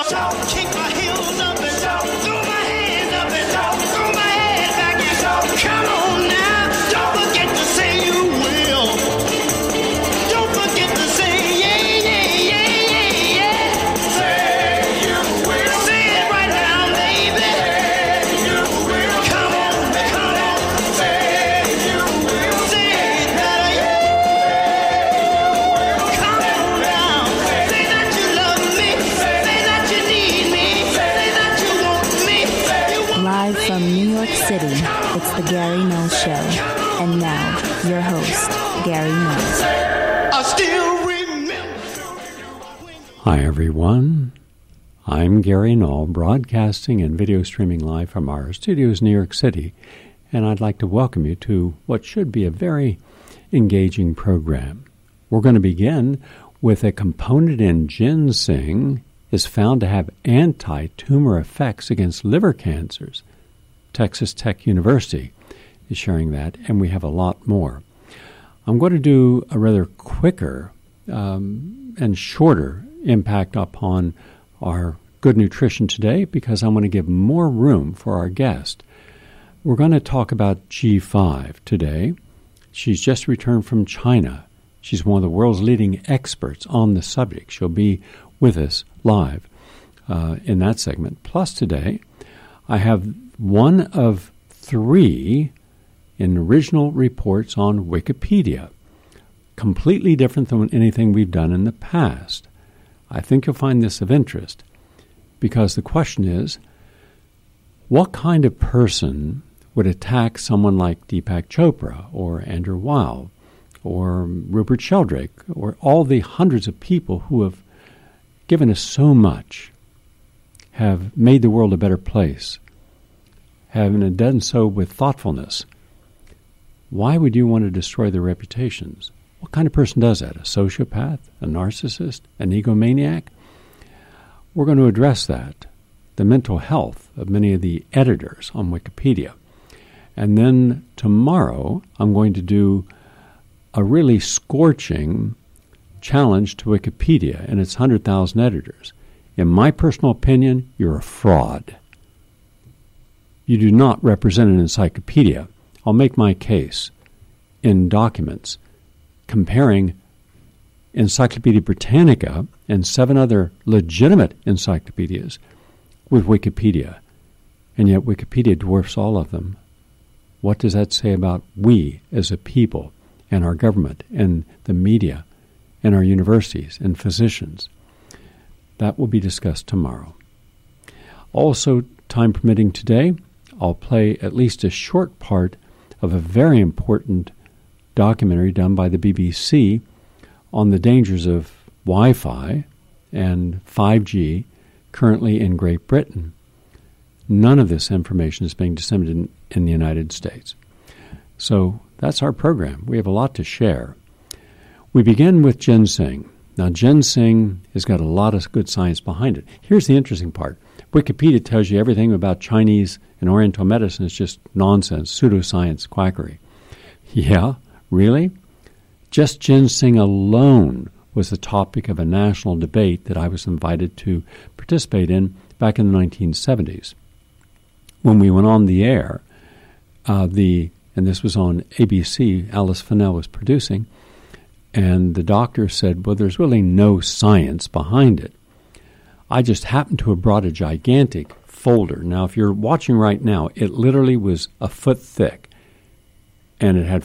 Kick my heels up and throw my hands up and throw my head back and come on now. Don't forget to say you will. Don't forget to say yeah, yeah, yeah, yeah, yeah. Say you will. Say it right now, baby. Say you will. Come on, come on. Say you will. Say it better, yeah. Come on now. Say that you love me. Say that you need me. Say that you want me. You want Live from New York City, it's the Gary Knowles Show. And now, your host, Gary Knowles. I still remember. Hi, everyone. I'm Gary Knowles, broadcasting and video streaming live from our studios in New York City, and I'd like to welcome you to what should be a very engaging program. We're going to begin with a component in ginseng is found to have anti-tumor effects against liver cancers. Texas Tech University is sharing that, and we have a lot more. I'm going to do a rather quicker and shorter impact upon our good nutrition today because I want to give more room for our guest. We're going to talk about G5 today. She's just returned from China. She's one of the world's leading experts on the subject. She'll be with us live in that segment. Plus today, I have one of 3 original reports on Wikipedia, completely different than anything we've done in the past. I think you'll find this of interest because the question is, what kind of person would attack someone like Deepak Chopra or Andrew Weil or Rupert Sheldrake or all the hundreds of people who have given us so much, have made the world a better place, have done so with thoughtfulness? Why would you want to destroy their reputations? What kind of person does that? A sociopath? A narcissist? An egomaniac? We're going to address that, the mental health of many of the editors on Wikipedia. And then tomorrow, I'm going to do a really scorching challenge to Wikipedia and its 100,000 editors. In my personal opinion, you're a fraud. You do not represent an encyclopedia. I'll make my case in documents comparing Encyclopedia Britannica and 7 other legitimate encyclopedias with Wikipedia. And yet Wikipedia dwarfs all of them. What does that say about we as a people and our government and the media and our universities and physicians? That will be discussed tomorrow. Also, time permitting today, I'll play at least a short part of a very important documentary done by the BBC on the dangers of Wi-Fi and 5G currently in Great Britain. None of this information is being disseminated in the United States. So that's our program. We have a lot to share. We begin with ginseng. Now, ginseng has got a lot of good science behind it. Here's the interesting part. Wikipedia tells you everything about Chinese and Oriental medicine is just nonsense, pseudoscience, quackery. Yeah, really? Just ginseng alone was the topic of a national debate that I was invited to participate in back in the 1970s. When we went on the air, and this was on ABC, Alice Fennell was producing, and the doctor said, well, there's really no science behind it. I just happened to have brought a gigantic folder. Now, if you're watching right now, it literally was a foot thick, and it had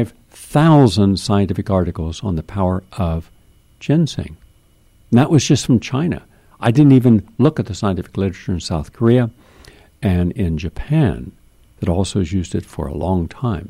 5,000 scientific articles on the power of ginseng. And that was just from China. I didn't even look at the scientific literature in South Korea and in Japan that also has used it for a long time.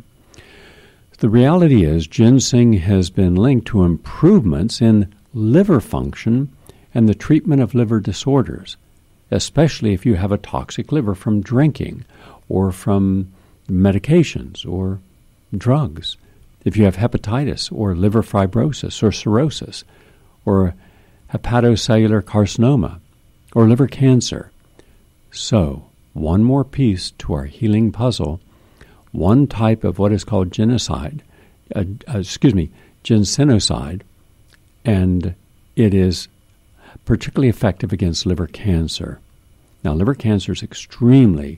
The reality is ginseng has been linked to improvements in liver function and the treatment of liver disorders, especially if you have a toxic liver from drinking or from medications or drugs. If you have hepatitis or liver fibrosis or cirrhosis or hepatocellular carcinoma or liver cancer. So, one more piece to our healing puzzle, one type of what is called ginsenoside, and it is particularly effective against liver cancer. Now, liver cancer is extremely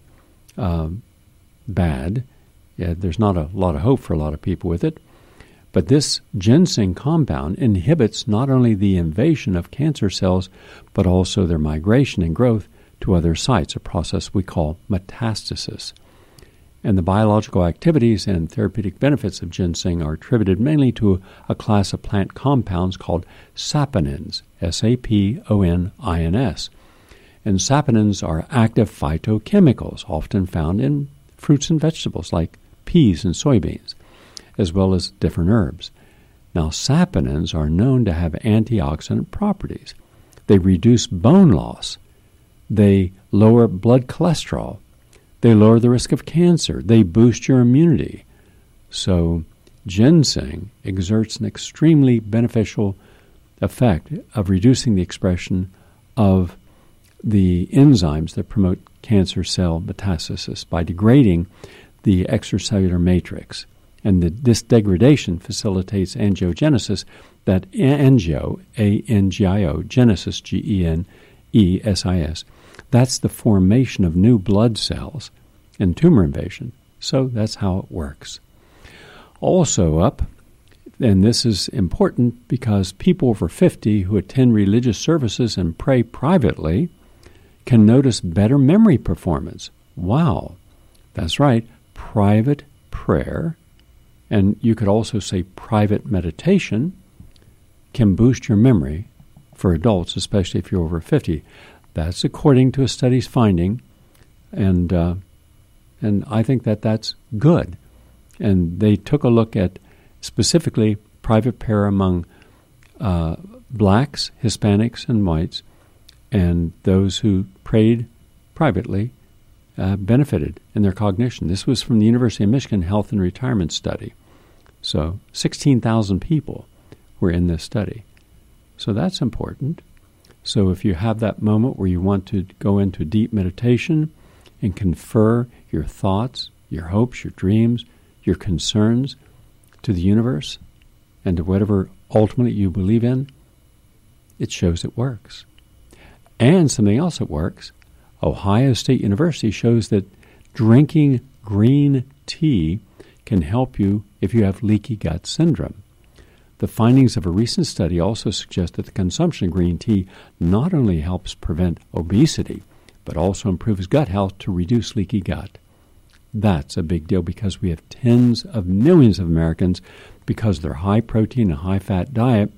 bad. Yeah, there's not a lot of hope for a lot of people with it. But this ginseng compound inhibits not only the invasion of cancer cells, but also their migration and growth to other sites, a process we call metastasis. And the biological activities and therapeutic benefits of ginseng are attributed mainly to a class of plant compounds called saponins, S-A-P-O-N-I-N-S. And saponins are active phytochemicals, often found in fruits and vegetables like peas and soybeans, as well as different herbs. Now, saponins are known to have antioxidant properties. They reduce bone loss. They lower blood cholesterol. They lower the risk of cancer. They boost your immunity. So ginseng exerts an extremely beneficial effect of reducing the expression of the enzymes that promote cancer cell metastasis by degrading the extracellular matrix. And this degradation facilitates angiogenesis, that angio, A-N-G-I-O, genesis, G-E-N-E-S-I-S. That's the formation of new blood cells and tumor invasion. So that's how it works. Also up, and this is important because people over 50 who attend religious services and pray privately can notice better memory performance. Wow, that's right, private prayer, and you could also say private meditation, can boost your memory for adults, especially if you're over 50. That's according to a study's finding, and I think that that's good. And they took a look at specifically private prayer among blacks, Hispanics, and whites, and those who prayed privately benefited in their cognition. This was from the University of Michigan Health and Retirement Study. So 16,000 people were in this study. So that's important. So if you have that moment where you want to go into deep meditation and confer your thoughts, your hopes, your dreams, your concerns to the universe and to whatever ultimately you believe in, it shows it works. And something else that works, Ohio State University shows that drinking green tea can help you if you have leaky gut syndrome. The findings of a recent study also suggest that the consumption of green tea not only helps prevent obesity, but also improves gut health to reduce leaky gut. That's a big deal because we have tens of millions of Americans, because of their high protein and high fat diet,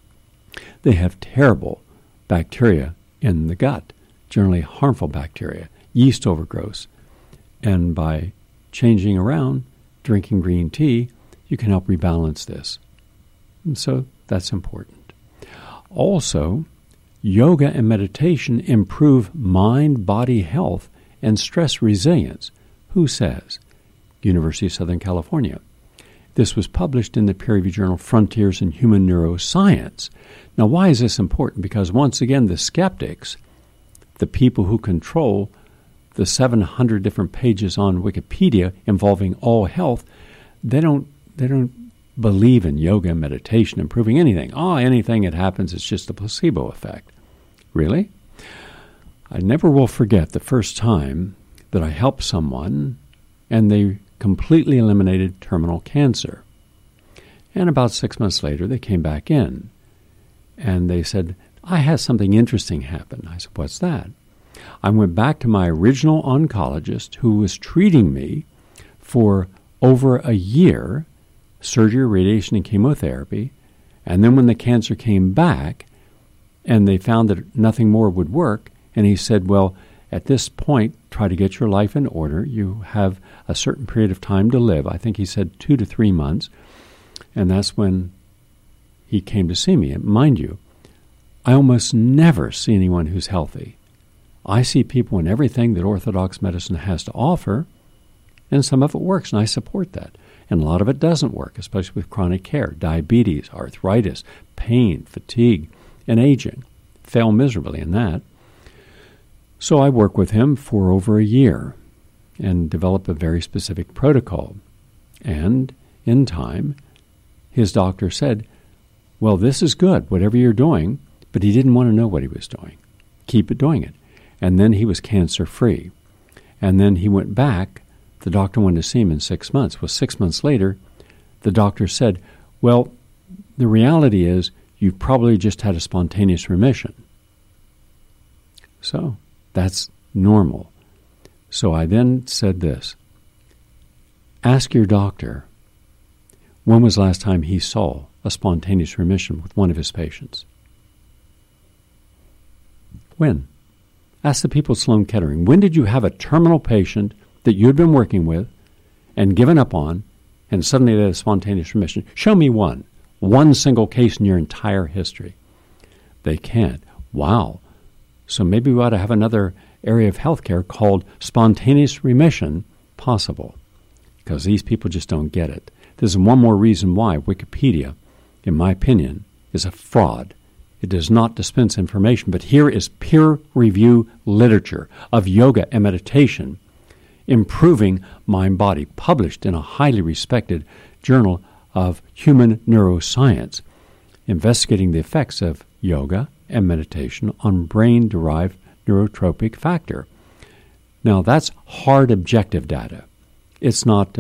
they have terrible bacteria in the gut, generally harmful bacteria, yeast overgrowth. And by changing around, drinking green tea, you can help rebalance this. And so that's important. Also, yoga and meditation improve mind-body health and stress resilience. Who says? University of Southern California. This was published in the peer-reviewed journal Frontiers in Human Neuroscience. Now, why is this important? Because once again, the skeptics, the people who control the 700 different pages on Wikipedia involving all health, they don't believe in yoga and meditation improving anything. Anything that happens, it's just a placebo effect. Really? I never will forget the first time that I helped someone and they completely eliminated terminal cancer. And about 6 months later, they came back in and they said, I had something interesting happen. I said, what's that? I went back to my original oncologist who was treating me for over a year, surgery, radiation, and chemotherapy. And then when the cancer came back and they found that nothing more would work, and he said, well, at this point, try to get your life in order. You have a certain period of time to live. I think he said 2 to 3 months. And that's when he came to see me. And mind you, I almost never see anyone who's healthy. I see people in everything that Orthodox medicine has to offer, and some of it works, and I support that. And a lot of it doesn't work, especially with chronic care, diabetes, arthritis, pain, fatigue, and aging. Fail miserably in that. So I worked with him for over a year and developed a very specific protocol. And in time, his doctor said, well, this is good, whatever you're doing, But he didn't want to know what he was doing. Keep doing it. And then he was cancer-free. And then he went back. The doctor wanted to see him in 6 months. Well, 6 months later, the doctor said, well, the reality is you've probably just had a spontaneous remission. So that's normal. So I then said this. Ask your doctor, when was the last time he saw a spontaneous remission with one of his patients? When? Ask the people at Sloan Kettering, when did you have a terminal patient that you had been working with and given up on, and suddenly they had a spontaneous remission? Show me one single case in your entire history. They can't. Wow. So maybe we ought to have another area of healthcare called spontaneous remission possible, because these people just don't get it. This is one more reason why Wikipedia, in my opinion, is a fraud. It does not dispense information, but here is peer-review literature of yoga and meditation improving mind-body, published in a highly respected journal of human neuroscience, investigating the effects of yoga and meditation on brain-derived neurotropic factor. Now, that's hard objective data. It's not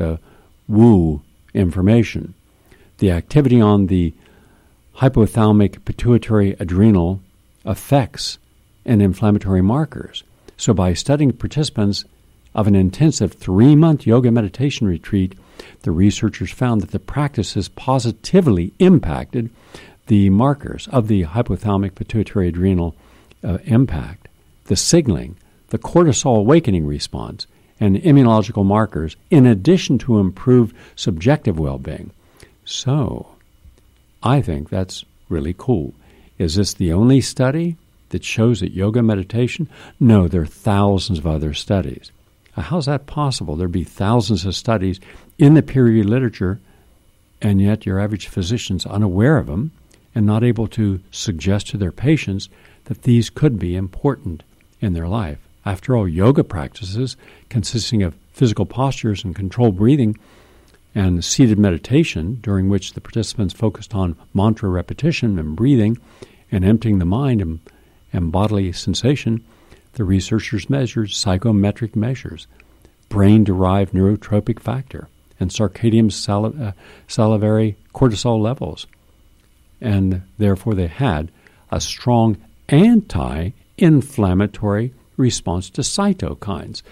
woo information. The activity on the hypothalamic pituitary adrenal effects and inflammatory markers. So by studying participants of an intensive 3-month yoga meditation retreat, the researchers found that the practices positively impacted the markers of the hypothalamic pituitary adrenal impact, the signaling, the cortisol awakening response, and immunological markers, in addition to improved subjective well-being. So, I think that's really cool. Is this the only study that shows that yoga meditation? No, there are thousands of other studies. How's that possible? There'd be thousands of studies in the peer-reviewed literature, and yet your average physician's unaware of them and not able to suggest to their patients that these could be important in their life. After all, yoga practices consisting of physical postures and controlled breathing and seated meditation, during which the participants focused on mantra repetition and breathing and emptying the mind and bodily sensation, the researchers measured psychometric measures, brain-derived neurotropic factor, and circadian salivary cortisol levels. And therefore they had a strong anti-inflammatory response to cytokines,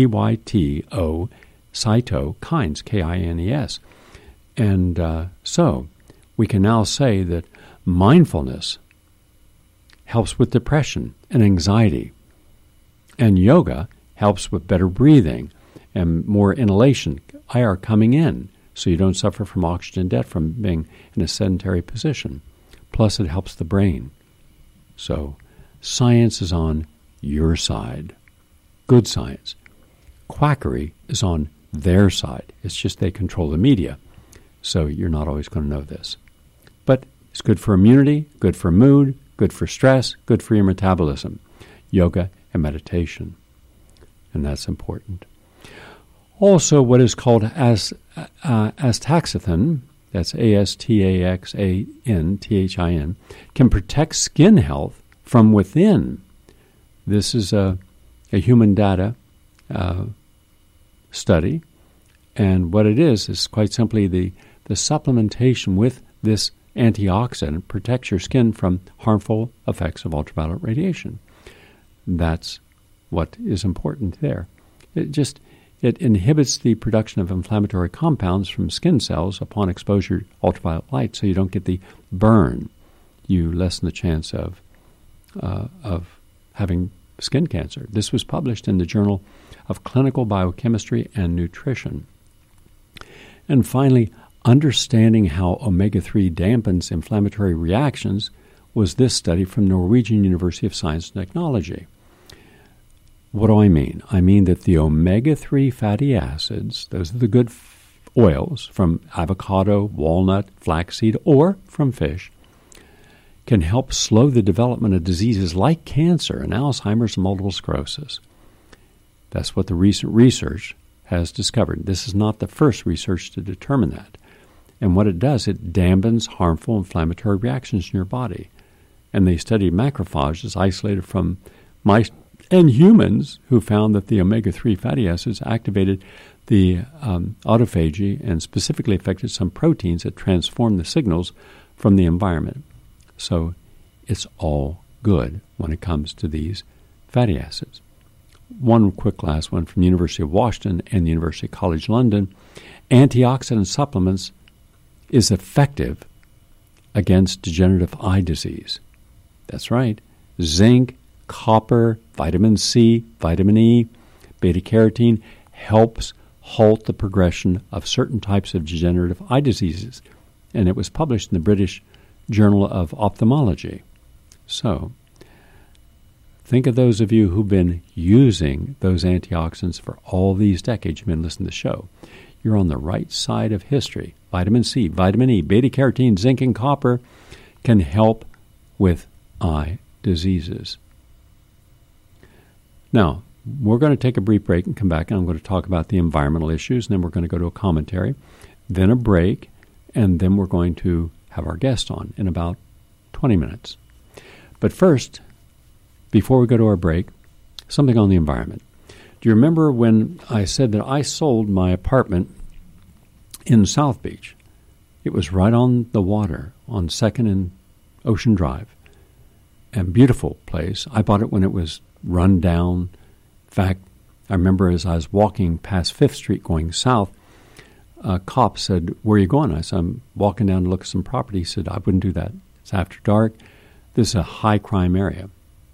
CYTO, cytokines, Kines. And so we can now say that mindfulness helps with depression and anxiety, and yoga helps with better breathing and more inhalation, air coming in, so you don't suffer from oxygen debt from being in a sedentary position. Plus, it helps the brain. So science is on your side. Good science. Quackery is on their side. It's just they control the media. So you're not always going to know this. But it's good for immunity, good for mood, good for stress, good for your metabolism. Yoga and meditation. And that's important. Also, what is called astaxanthin, that's astaxanthin, can protect skin health from within. This is a human data study, and what it is quite simply the supplementation with this antioxidant protects your skin from harmful effects of ultraviolet radiation. That's what is important there. It inhibits the production of inflammatory compounds from skin cells upon exposure to ultraviolet light, so you don't get the burn. You lessen the chance of having skin cancer. This was published in the Journal of Clinical Biochemistry and Nutrition. And finally, understanding how omega-3 dampens inflammatory reactions was this study from Norwegian University of Science and Technology. What do I mean? I mean that the omega-3 fatty acids, those are the good oils from avocado, walnut, flaxseed, or from fish, can help slow the development of diseases like cancer and Alzheimer's and multiple sclerosis. That's what the recent research has discovered. This is not the first research to determine that. And what it does, it dampens harmful inflammatory reactions in your body. And they studied macrophages isolated from mice and humans who found that the omega-3 fatty acids activated the autophagy and specifically affected some proteins that transform the signals from the environment. So it's all good when it comes to these fatty acids. One quick last one from the University of Washington and the University College London. Antioxidant supplements is effective against degenerative eye disease. That's right. Zinc, copper, vitamin C, vitamin E, beta-carotene helps halt the progression of certain types of degenerative eye diseases. And it was published in the British Journal of Ophthalmology. So, think of those of you who've been using those antioxidants for all these decades. You've been listening to the show. You're on the right side of history. Vitamin C, vitamin E, beta-carotene, zinc, and copper can help with eye diseases. Now, we're going to take a brief break and come back, and I'm going to talk about the environmental issues, and then we're going to go to a commentary, then a break, and then we're going to have our guest on in about 20 minutes. But first, before we go to our break, something on the environment. Do you remember when I said that I sold my apartment in South Beach? It was right on the water on 2nd and Ocean Drive. And beautiful place. I bought it when it was run down. In fact, I remember as I was walking past 5th Street going south, a cop said, "Where are you going?" I said, "I'm walking down to look at some property." He said, "I wouldn't do that. It's after dark. This is a high crime area."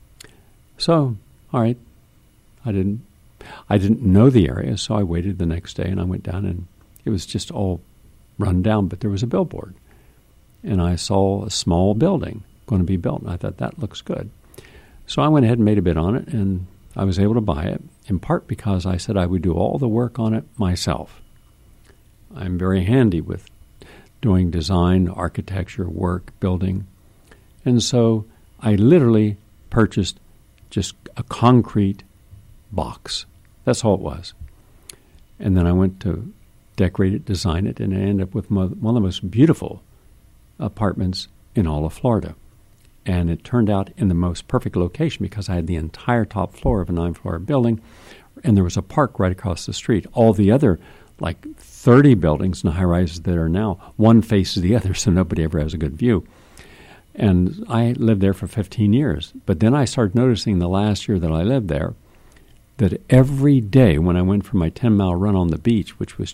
So, all right, I didn't know the area, so I waited the next day and I went down and it was just all run down, but there was a billboard. And I saw a small building going to be built, and I thought, that looks good. So I went ahead and made a bid on it, and I was able to buy it, in part because I said I would do all the work on it myself. I'm very handy with doing design, architecture, work, building. And so I literally purchased just a concrete box. That's all it was. And then I went to decorate it, design it, and I ended up with one of the most beautiful apartments in all of Florida. And it turned out in the most perfect location because I had the entire top floor of a 9-floor building, and there was a park right across the street. All the other, 30 buildings and high-rises that are now, one faces the other, so nobody ever has a good view. And I lived there for 15 years. But then I started noticing the last year that I lived there that every day when I went for my 10-mile run on the beach, which was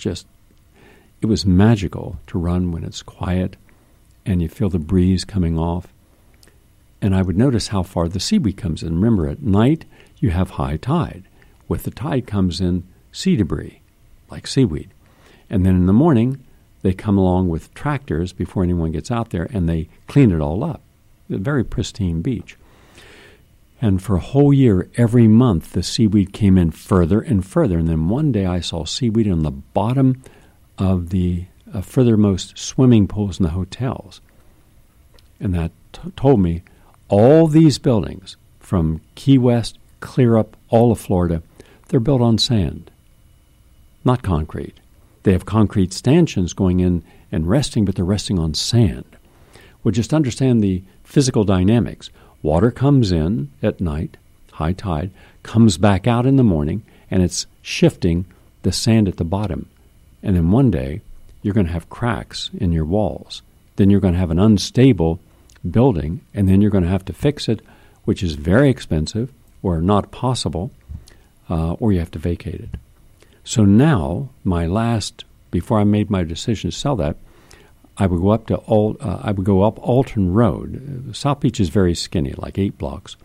it was magical to run when it's quiet and you feel the breeze coming off. And I would notice how far the seaweed comes in. Remember, at night, you have high tide. With the tide comes in sea debris, like seaweed. And then in the morning, they come along with tractors before anyone gets out there, and they clean it all up. A very pristine beach. And for a whole year, every month, the seaweed came in further and further. And then one day I saw seaweed on the bottom of the furthermost swimming pools in the hotels. And that told me all these buildings from Key West clear up all of Florida, they're built on sand, not concrete. They have concrete stanchions going in and resting, but they're resting on sand. Well, just understand the physical dynamics. Water comes in at night, high tide, comes back out in the morning, and it's shifting the sand at the bottom. And then one day, you're going to have cracks in your walls. Then you're going to have an unstable building, and then you're going to have to fix it, which is very expensive or not possible, or you have to vacate it. So now, before I made my decision to sell that, I would go up Alton Road. South Beach is very skinny, like 8 blocks,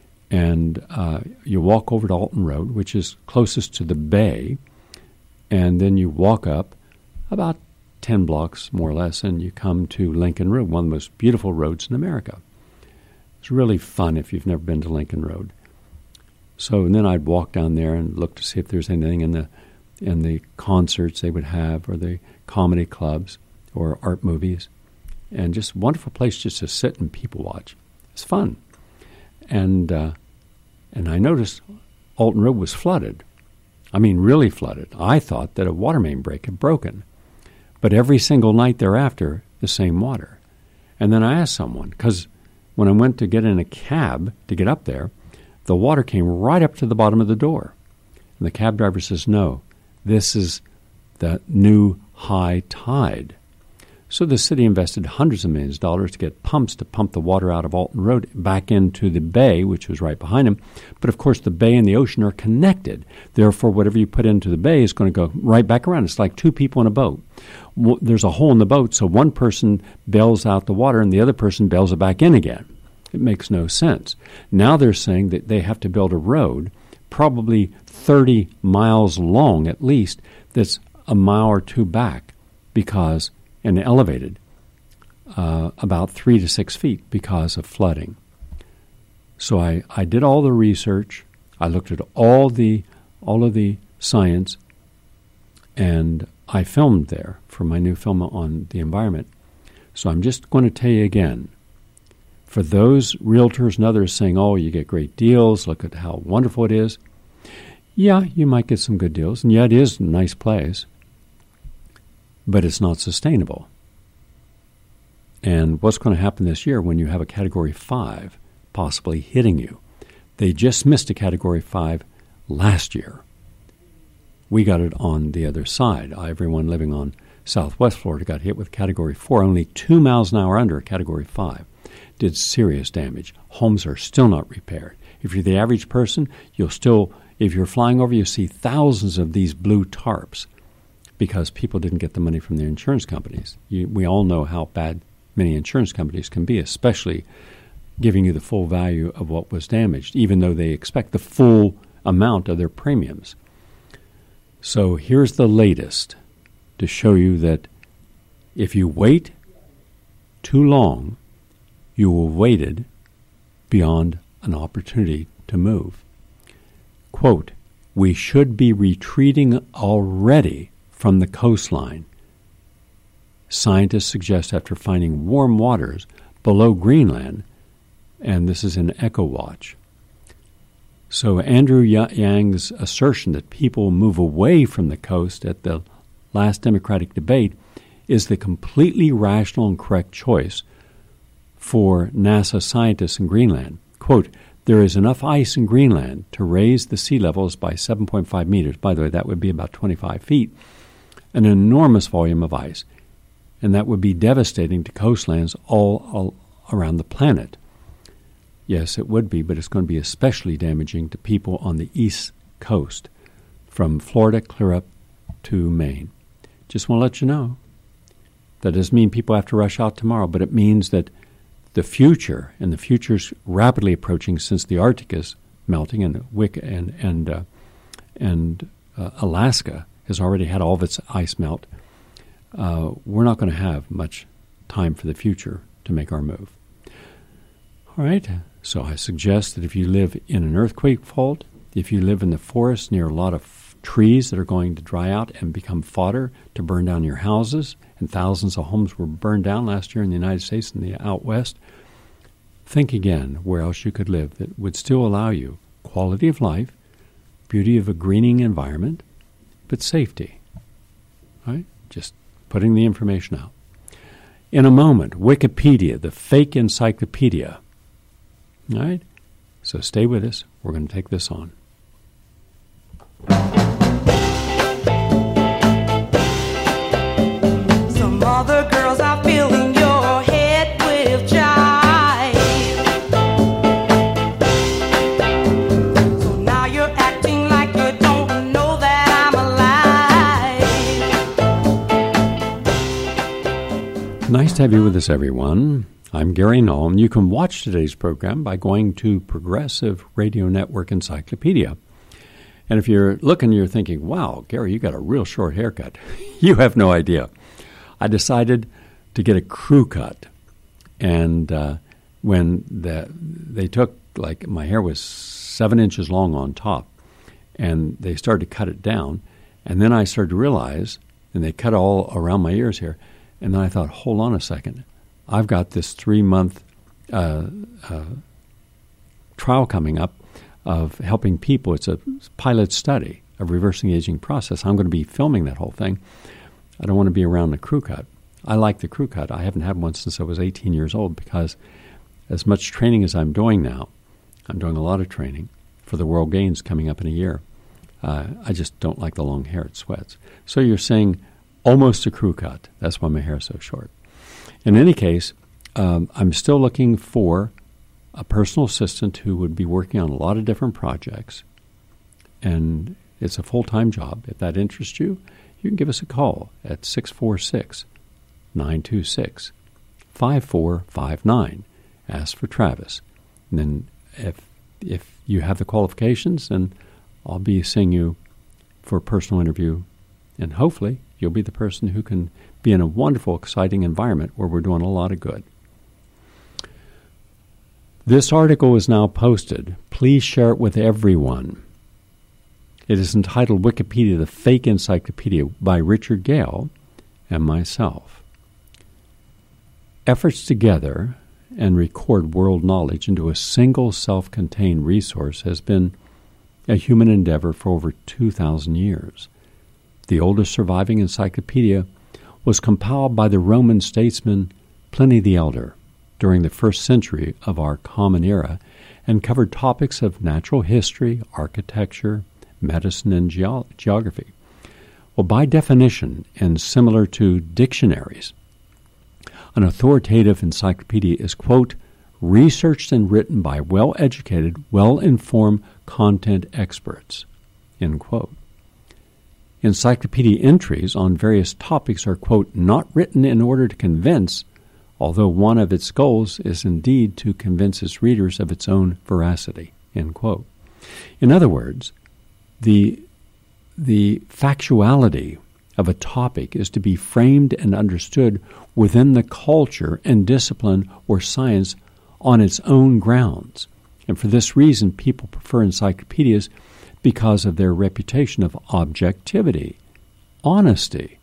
and you walk over to Alton Road, which is closest to the bay, and then you walk up about 10 blocks, more or less, and you come to Lincoln Road, one of the most beautiful roads in America. It's really fun if you've never been to Lincoln Road. So and then I'd walk down there and look to see if there's anything in the concerts they would have, or the comedy clubs, or art movies, and just a wonderful place just to sit and people watch. It's fun. And I noticed Alton Road was flooded. I mean, really flooded. I thought that a water main break had broken. But every single night thereafter, the same water. And then I asked someone, because when I went to get in a cab to get up there, the water came right up to the bottom of the door. And the cab driver says, no, this is the new high tide. So the city invested hundreds of millions of dollars to get pumps to pump the water out of Alton Road back into the bay, which was right behind him. But, of course, the bay and the ocean are connected. Therefore, whatever you put into the bay is going to go right back around. It's like two people in a boat. There's a hole in the boat, so one person bails out the water and the other person bails it back in again. It makes no sense. Now they're saying that they have to build a road, probably 30 miles long at least, that's a mile or two back because and elevated about 3 to 6 feet because of flooding. So I did all the research. I looked at all of the science, and I filmed there for my new film on the environment. So I'm just going to tell you again, for those realtors and others saying, oh, you get great deals, look at how wonderful it is. Yeah, you might get some good deals, and yeah, it is a nice place, but it's not sustainable. And what's going to happen this year when you have a Category 5 possibly hitting you? They just missed a Category 5 last year. We got it on the other side. Everyone living on Southwest Florida got hit with Category 4, only 2 miles an hour under Category 5. Did serious damage. Homes are still not repaired. If you're the average person, if you're flying over, you see thousands of these blue tarps because people didn't get the money from their insurance companies. We all know how bad many insurance companies can be, especially giving you the full value of what was damaged, even though they expect the full amount of their premiums. So here's the latest to show you that if you wait too long, you will have waited beyond an opportunity to move. Quote, we should be retreating already from the coastline, scientists suggest after finding warm waters below Greenland, and this is in EcoWatch. So Andrew Yang's assertion that people move away from the coast at the last Democratic debate is the completely rational and correct choice for NASA scientists in Greenland. Quote, there is enough ice in Greenland to raise the sea levels by 7.5 meters. By the way, that would be about 25 feet. An enormous volume of ice, and that would be devastating to coastlands all around the planet. Yes, it would be, but it's going to be especially damaging to people on the east coast, from Florida clear up to Maine. Just want to let you know. That doesn't mean people have to rush out tomorrow, but it means that the future, and the future's rapidly approaching since the Arctic is melting, and Alaska has already had all of its ice melt. We're not going to have much time for the future to make our move. All right, so I suggest that if you live in an earthquake fault, if you live in the forest near a lot of trees that are going to dry out and become fodder to burn down your houses, and thousands of homes were burned down last year in the United States and the out west, think again where else you could live that would still allow you quality of life, beauty of a greening environment, but safety. Right? Just putting the information out. In a moment, Wikipedia, the fake encyclopedia. All right? So stay with us. We're going to take this on. Some other girls are filling your head with jive. So now you're acting like you don't know that I'm alive. Nice to have you with us, everyone. I'm Gary Null, and you can watch today's program by going to Progressive Radio Network Encyclopedia. And if you're looking, you're thinking, wow, Gary, you got a real short haircut. You have no idea. I decided to get a crew cut. And when they took, like, my hair was 7 inches long on top, and they started to cut it down. And then I started to realize, and they cut all around my ears here, and then I thought, hold on a second. I've got this 3-month trial coming up of helping people. It's a pilot study of reversing the aging process. I'm going to be filming that whole thing. I don't want to be around the crew cut. I like the crew cut. I haven't had one since I was 18 years old because as much training as I'm doing now, I'm doing a lot of training for the World Games coming up in a year. I just don't like the long hair. It sweats. So you're saying almost a crew cut. That's why my hair is so short. In any case, I'm still looking for a personal assistant who would be working on a lot of different projects. And it's a full-time job. If that interests you, you can give us a call at 646-926-5459. Ask for Travis. And then if you have the qualifications, then I'll be seeing you for a personal interview. And hopefully you'll be the person who can be in a wonderful, exciting environment where we're doing a lot of good. This article is now posted. Please share it with everyone. It is entitled Wikipedia, the Fake Encyclopedia by Richard Gale and myself. Efforts to gather and record world knowledge into a single self-contained resource has been a human endeavor for over 2,000 years. The oldest surviving encyclopedia was compiled by the Roman statesman Pliny the Elder during the 1st century of our Common Era and covered topics of natural history, architecture, medicine, and geography. Well, by definition, and similar to dictionaries, an authoritative encyclopedia is, quote, researched and written by well-educated, well-informed content experts, end quote. Encyclopedia entries on various topics are, quote, not written in order to convince, although one of its goals is indeed to convince its readers of its own veracity, end quote. In other words, the factuality of a topic is to be framed and understood within the culture and discipline or science on its own grounds. And for this reason, people prefer encyclopedias because of their reputation of objectivity, honesty,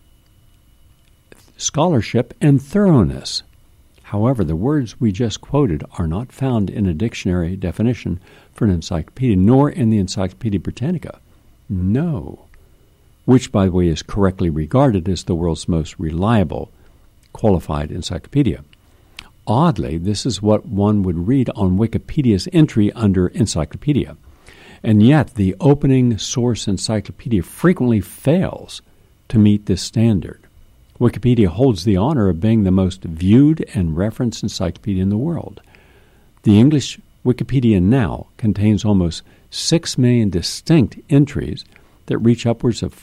scholarship, and thoroughness. However, the words we just quoted are not found in a dictionary definition for an encyclopedia, nor in the Encyclopedia Britannica. No. Which, by the way, is correctly regarded as the world's most reliable, qualified encyclopedia. Oddly, this is what one would read on Wikipedia's entry under encyclopedia. And yet, the opening source encyclopedia frequently fails to meet this standard. Wikipedia holds the honor of being the most viewed and referenced encyclopedia in the world. The English Wikipedia now contains almost 6 million distinct entries that reach upwards of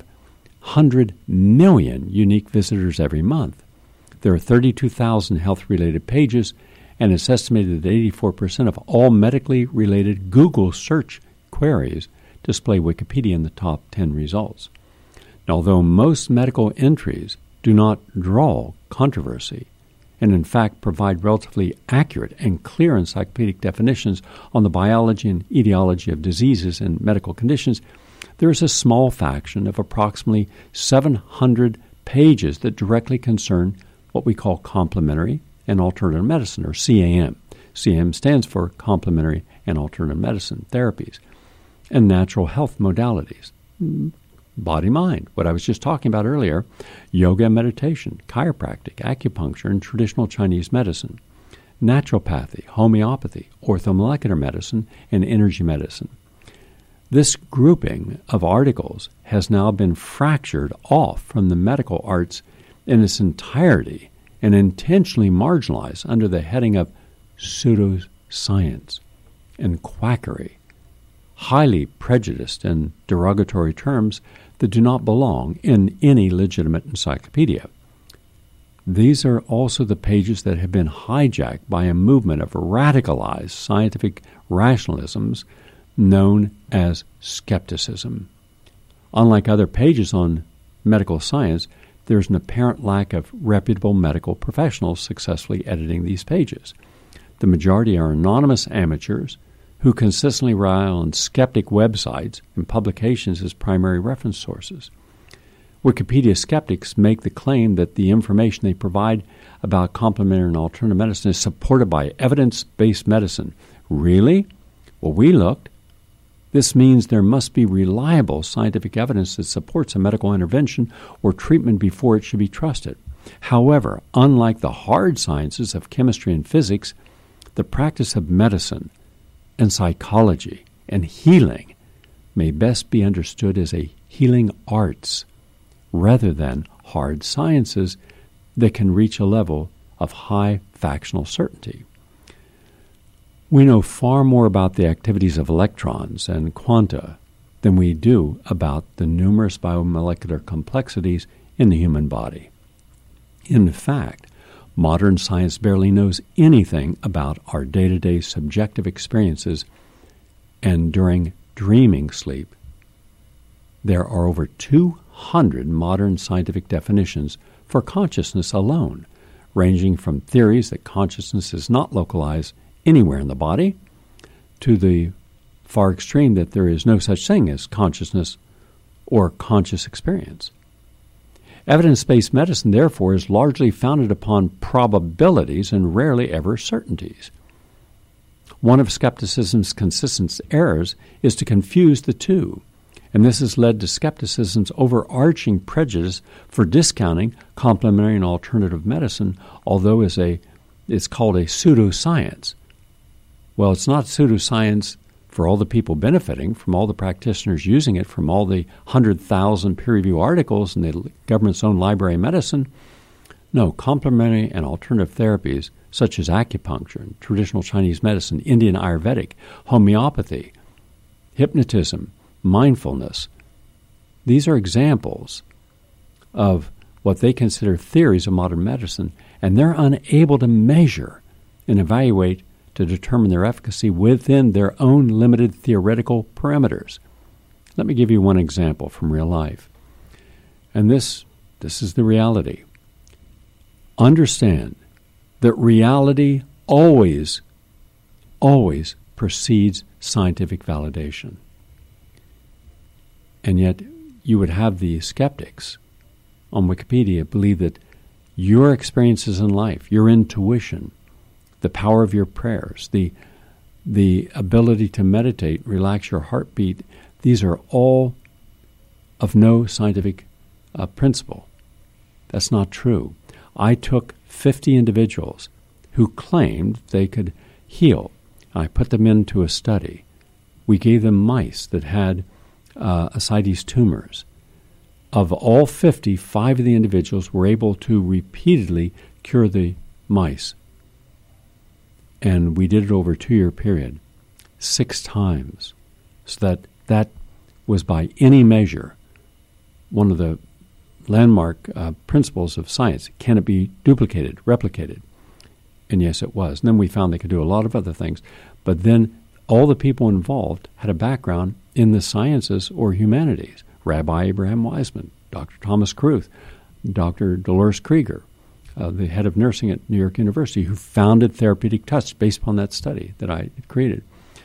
500 million unique visitors every month. There are 32,000 health-related pages, and it's estimated that 84% of all medically related Google search queries display Wikipedia in the top 10 results. Now, although most medical entries do not draw controversy, and in fact provide relatively accurate and clear encyclopedic definitions on the biology and etiology of diseases and medical conditions, there is a small faction of approximately 700 pages that directly concern what we call complementary and alternative medicine, or CAM. CAM stands for complementary and alternative medicine therapies, and natural health modalities. Body-mind, what I was just talking about earlier, yoga and meditation, chiropractic, acupuncture, and traditional Chinese medicine, naturopathy, homeopathy, orthomolecular medicine, and energy medicine. This grouping of articles has now been fractured off from the medical arts in its entirety and intentionally marginalized under the heading of pseudoscience and quackery, highly prejudiced and derogatory terms that do not belong in any legitimate encyclopedia. These are also the pages that have been hijacked by a movement of radicalized scientific rationalisms known as skepticism. Unlike other pages on medical science, there's an apparent lack of reputable medical professionals successfully editing these pages. The majority are anonymous amateurs who consistently rely on skeptic websites and publications as primary reference sources. Wikipedia skeptics make the claim that the information they provide about complementary and alternative medicine is supported by evidence-based medicine. Really? Well, we looked. This means there must be reliable scientific evidence that supports a medical intervention or treatment before it should be trusted. However, unlike the hard sciences of chemistry and physics, the practice of medicine and psychology and healing may best be understood as a healing arts rather than hard sciences that can reach a level of high factional certainty. We know far more about the activities of electrons and quanta than we do about the numerous biomolecular complexities in the human body. In fact, modern science barely knows anything about our day-to-day subjective experiences, and during dreaming sleep, there are over 200 modern scientific definitions for consciousness alone, ranging from theories that consciousness is not localized anywhere in the body to the far extreme that there is no such thing as consciousness or conscious experience. Evidence-based medicine, therefore, is largely founded upon probabilities and rarely ever certainties. One of skepticism's consistent errors is to confuse the two, and this has led to skepticism's overarching prejudice for discounting complementary and alternative medicine, although it's called a pseudoscience. Well, it's not pseudoscience for all the people benefiting, from all the practitioners using it, from all the 100,000 peer-review articles in the government's own library of medicine. No, complementary and alternative therapies, such as acupuncture, traditional Chinese medicine, Indian Ayurvedic, homeopathy, hypnotism, mindfulness, these are examples of what they consider theories of modern medicine, and they're unable to measure and evaluate to determine their efficacy within their own limited theoretical parameters. Let me give you one example from real life. And this is the reality. Understand that reality always precedes scientific validation. And yet you would have the skeptics on Wikipedia believe that your experiences in life, your intuition, the power of your prayers, the ability to meditate, relax your heartbeat, these are all of no scientific principle. That's not true. I took 50 individuals who claimed they could heal. I put them into a study. We gave them mice that had ascites tumors. Of all 50, 5 of the individuals were able to repeatedly cure the mice. And we did it over a 2-year period, 6 times. So that was by any measure one of the landmark principles of science. Can it be duplicated, replicated? And yes, it was. And then we found they could do a lot of other things. But then all the people involved had a background in the sciences or humanities. Rabbi Abraham Wiseman, Dr. Thomas Kruth, Dr. Dolores Krieger, the head of nursing at New York University, who founded Therapeutic Touch based upon that study that I created.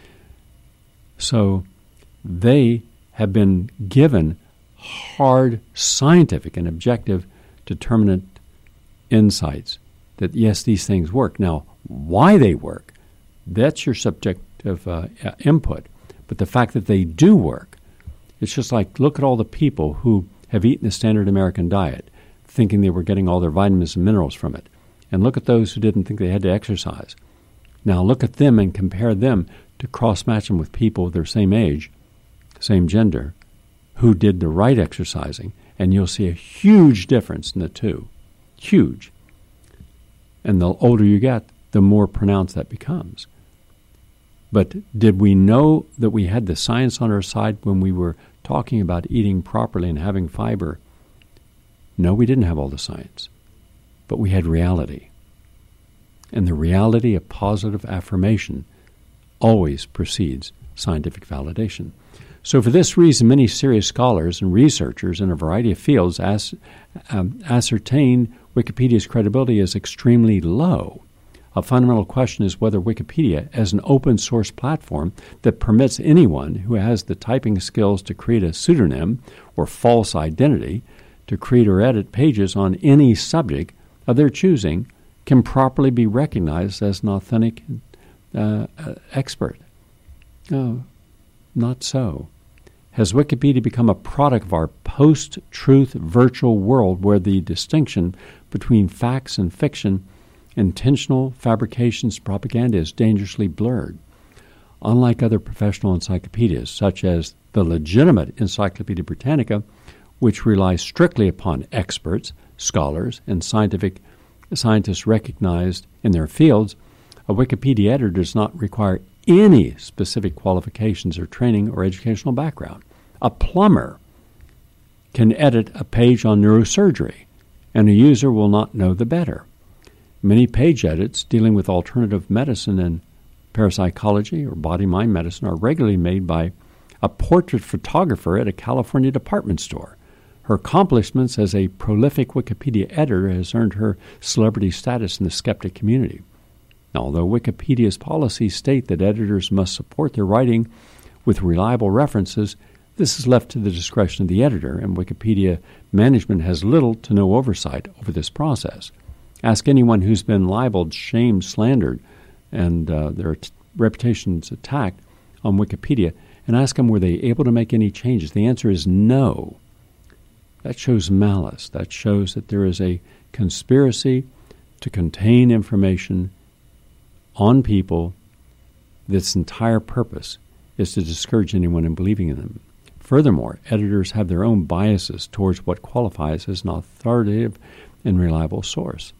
So they have been given hard scientific and objective determinate insights that, yes, these things work. Now, why they work, that's your subjective input. But the fact that they do work, it's just like, look at all the people who have eaten the standard American diet, thinking they were getting all their vitamins and minerals from it. And look at those who didn't think they had to exercise. Now look at them and compare them to cross-match them with people their same age, same gender, who did the right exercising, and you'll see a huge difference in the two. Huge. And the older you get, the more pronounced that becomes. But did we know that we had the science on our side when we were talking about eating properly and having fiber? No, we didn't have all the science, but we had reality. And the reality of positive affirmation always precedes scientific validation. So for this reason, many serious scholars and researchers in a variety of fields ascertain Wikipedia's credibility as extremely low. A fundamental question is whether Wikipedia, as an open-source platform that permits anyone who has the typing skills to create a pseudonym or false identity to create or edit pages on any subject of their choosing, can properly be recognized as an authentic expert. No, not so. Has Wikipedia become a product of our post-truth virtual world where the distinction between facts and fiction Intentional fabrications propaganda is dangerously blurred. Unlike other professional encyclopedias, such as the legitimate Encyclopedia Britannica, which relies strictly upon experts, scholars, and scientists recognized in their fields, a Wikipedia editor does not require any specific qualifications or training or educational background. A plumber can edit a page on neurosurgery, and a user will not know the better. Many page edits dealing with alternative medicine and parapsychology or body-mind medicine are regularly made by a portrait photographer at a California department store. Her accomplishments as a prolific Wikipedia editor has earned her celebrity status in the skeptic community. Now, although Wikipedia's policies state that editors must support their writing with reliable references, this is left to the discretion of the editor, and Wikipedia management has little to no oversight over this process. Ask anyone who's been libeled, shamed, slandered, and their reputations attacked on Wikipedia, and ask them, were they able to make any changes? The answer is no. That shows malice. That shows that there is a conspiracy to contain information on people. That's entire purpose is to discourage anyone in believing in them. Furthermore, editors have their own biases towards what qualifies as an authoritative and reliable source.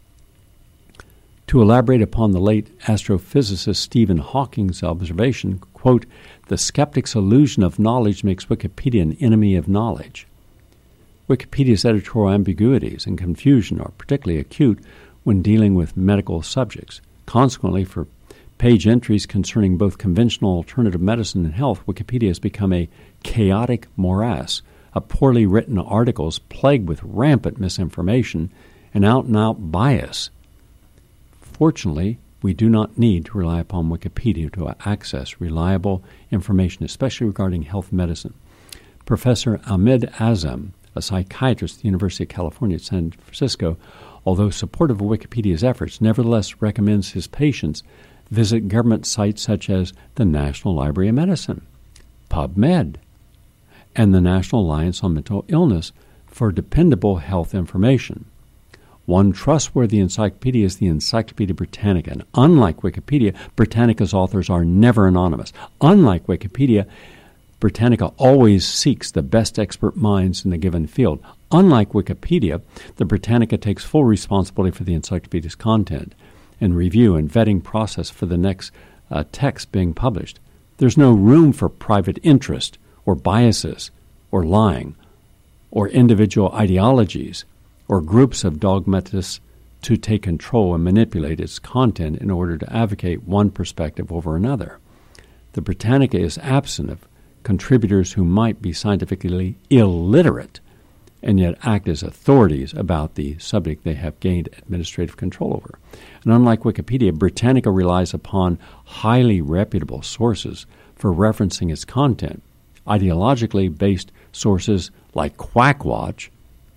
To elaborate upon the late astrophysicist Stephen Hawking's observation, quote, "The skeptic's illusion of knowledge makes Wikipedia an enemy of knowledge." Wikipedia's editorial ambiguities and confusion are particularly acute when dealing with medical subjects. Consequently, for page entries concerning both conventional alternative medicine and health, Wikipedia has become a chaotic morass of poorly written articles plagued with rampant misinformation and out-and-out bias. Fortunately, we do not need to rely upon Wikipedia to access reliable information, especially regarding health medicine. Professor Ahmed Azam, a psychiatrist at the University of California at San Francisco, although supportive of Wikipedia's efforts, nevertheless recommends his patients visit government sites such as the National Library of Medicine, PubMed, and the National Alliance on Mental Illness for dependable health information. One trustworthy encyclopedia is the Encyclopedia Britannica, and unlike Wikipedia, Britannica's authors are never anonymous. Unlike Wikipedia, Britannica always seeks the best expert minds in the given field. Unlike Wikipedia, the Britannica takes full responsibility for the encyclopedia's content and review and vetting process for the next text being published. There's no room for private interest or biases or lying or individual ideologies or groups of dogmatists to take control and manipulate its content in order to advocate one perspective over another. The Britannica is absent of contributors who might be scientifically illiterate and yet act as authorities about the subject they have gained administrative control over. And unlike Wikipedia, Britannica relies upon highly reputable sources for referencing its content. Ideologically based sources like Quackwatch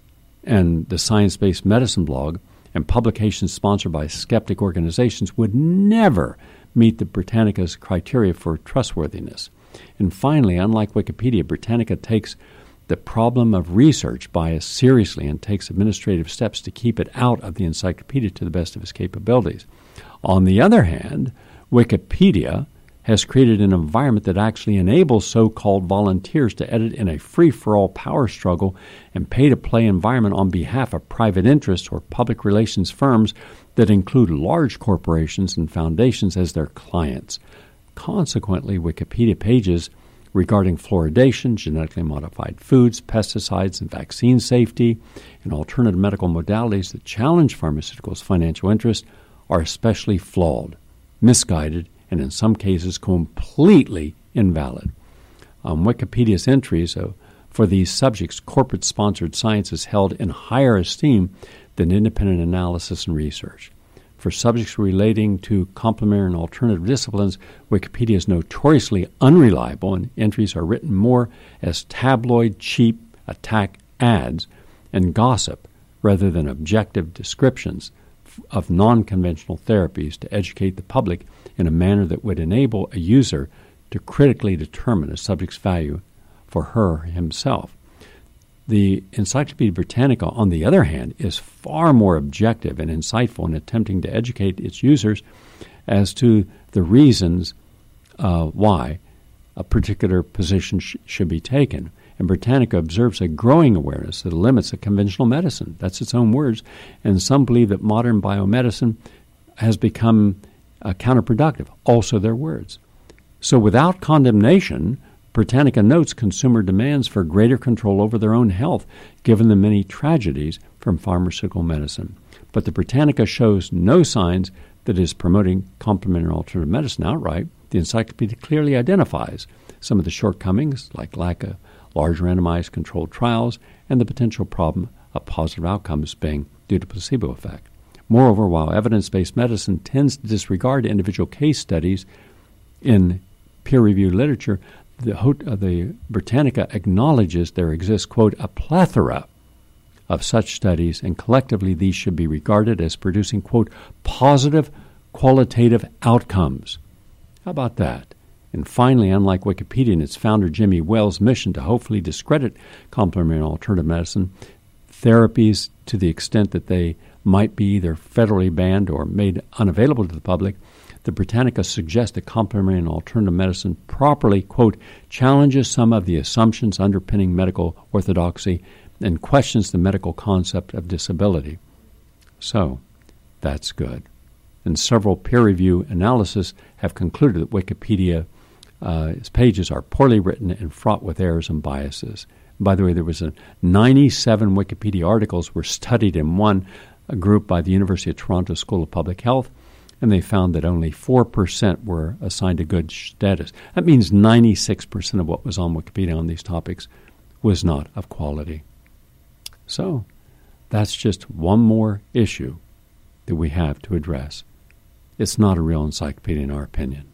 and the Science-Based Medicine blog and publications sponsored by skeptic organizations would never meet the Britannica's criteria for trustworthiness. And finally, unlike Wikipedia, Britannica takes the problem of research bias seriously and takes administrative steps to keep it out of the encyclopedia to the best of its capabilities. On the other hand, Wikipedia has created an environment that actually enables so-called volunteers to edit in a free-for-all power struggle and pay-to-play environment on behalf of private interests or public relations firms that include large corporations and foundations as their clients. Consequently, Wikipedia pages regarding fluoridation, genetically modified foods, pesticides, and vaccine safety, and alternative medical modalities that challenge pharmaceuticals' financial interests are especially flawed, misguided, and in some cases completely invalid. Wikipedia's entries for these subjects, corporate-sponsored science is held in higher esteem than independent analysis and research. For subjects relating to complementary and alternative disciplines, Wikipedia is notoriously unreliable, and entries are written more as tabloid, cheap attack ads and gossip rather than objective descriptions of non-conventional therapies to educate the public in a manner that would enable a user to critically determine a subject's value for her or himself. The Encyclopedia Britannica, on the other hand, is far more objective and insightful in attempting to educate its users as to the reasons why a particular position should be taken. And Britannica observes a growing awareness of the limits of conventional medicine. That's its own words. And some believe that modern biomedicine has become counterproductive. Also their words. So without condemnation, Britannica notes consumer demands for greater control over their own health, given the many tragedies from pharmaceutical medicine. But the Britannica shows no signs that it is promoting complementary alternative medicine outright. The encyclopedia clearly identifies some of the shortcomings, like lack of large randomized controlled trials and the potential problem of positive outcomes being due to placebo effect. Moreover, while evidence-based medicine tends to disregard individual case studies in peer-reviewed literature, the Britannica acknowledges there exists, quote, a plethora of such studies, and collectively these should be regarded as producing, quote, positive qualitative outcomes. How about that? And finally, unlike Wikipedia and its founder Jimmy Wales' mission to hopefully discredit complementary alternative medicine, therapies to the extent that they might be either federally banned or made unavailable to the public, the Britannica suggests that complementary and alternative medicine properly, quote, challenges some of the assumptions underpinning medical orthodoxy and questions the medical concept of disability. So, that's good. And several peer review analyses have concluded that Wikipedia's pages are poorly written and fraught with errors and biases. And by the way, there was 97 Wikipedia articles were studied in one group by the University of Toronto School of Public Health, and they found that only 4% were assigned a good status. That means 96% of what was on Wikipedia on these topics was not of quality. So that's just one more issue that we have to address. It's not a real encyclopedia in our opinion.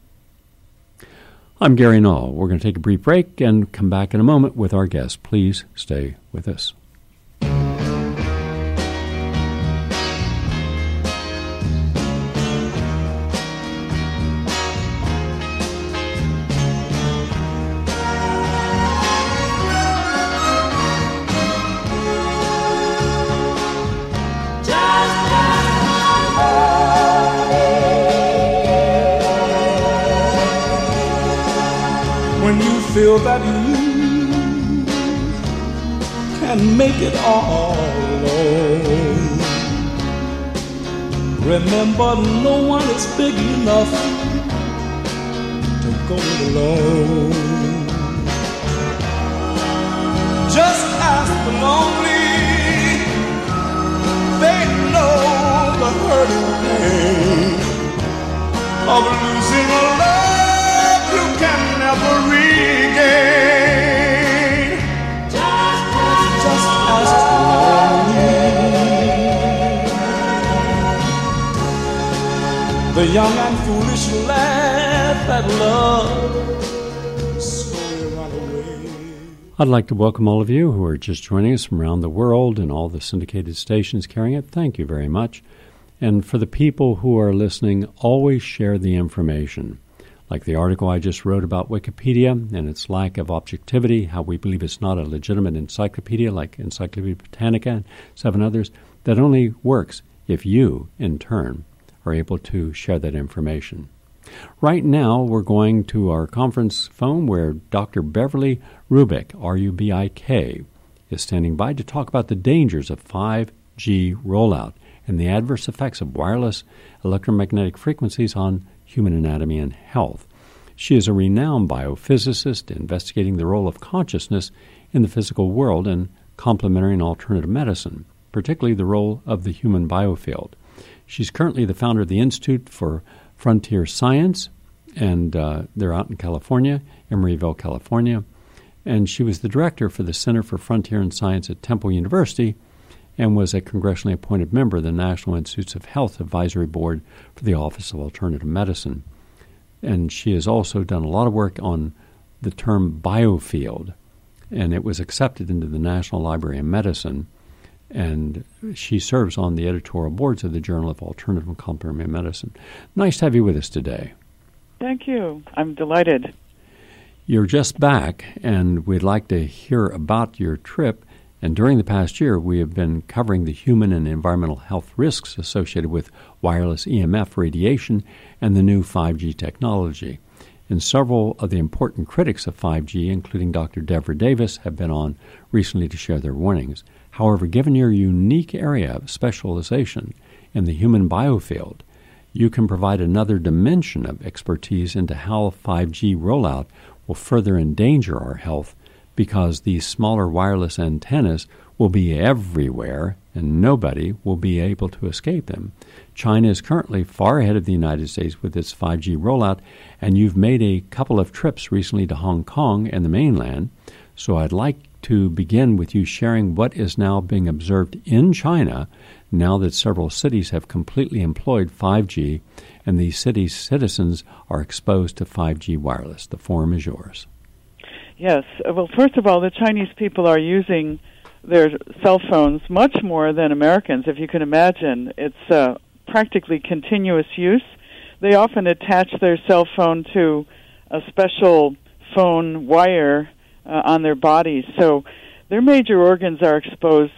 I'm Gary Null. We're going to take a brief break and come back in a moment with our guest. Please stay with us. Feel that you can make it all alone. Remember, no one is big enough to go it alone. Just ask the lonely, they know the hurt and pain of losing a love you can never regain. Just ask the young and foolish laugh at love, slowly run away. I'd like to welcome all of you who are just joining us from around the world and all the syndicated stations carrying it. Thank you very much. And for the people who are listening, always share the information. Like the article I just wrote about Wikipedia and its lack of objectivity, how we believe it's not a legitimate encyclopedia like Encyclopedia Britannica and 7 others, that only works if you, in turn, are able to share that information. Right now, we're going to our conference phone where Dr. Beverly Rubik, R-U-B-I-K, is standing by to talk about the dangers of 5G rollout and the adverse effects of wireless electromagnetic frequencies on human anatomy and health. She is a renowned biophysicist investigating the role of consciousness in the physical world and complementary and alternative medicine, particularly the role of the human biofield. She's currently the founder of the Institute for Frontier Science, and they're out in California, Emeryville, California. And she was the director for the Center for Frontier and Science at Temple University and was a congressionally appointed member of the National Institutes of Health Advisory Board for the Office of Alternative Medicine. And she has also done a lot of work on the term biofield, and it was accepted into the National Library of Medicine, and she serves on the editorial boards of the Journal of Alternative and Complementary Medicine. Nice to have you with us today. Thank you. I'm delighted. You're just back, and we'd like to hear about your trip And during the past year, we have been covering the human and environmental health risks associated with wireless EMF radiation and the new 5G technology. And several of the important critics of 5G, including Dr. Deborah Davis, have been on recently to share their warnings. However, given your unique area of specialization in the human biofield, you can provide another dimension of expertise into how 5G rollout will further endanger our health, because these smaller wireless antennas will be everywhere and nobody will be able to escape them. China is currently far ahead of the United States with its 5G rollout, and you've made a couple of trips recently to Hong Kong and the mainland. So I'd like to begin with you sharing what is now being observed in China now that several cities have completely employed 5G and these cities' citizens are exposed to 5G wireless. The forum is yours. Yes. Well, first of all, the Chinese people are using their cell phones much more than Americans, if you can imagine. It's practically continuous use. They often attach their cell phone to a special phone wire on their bodies. So their major organs are exposed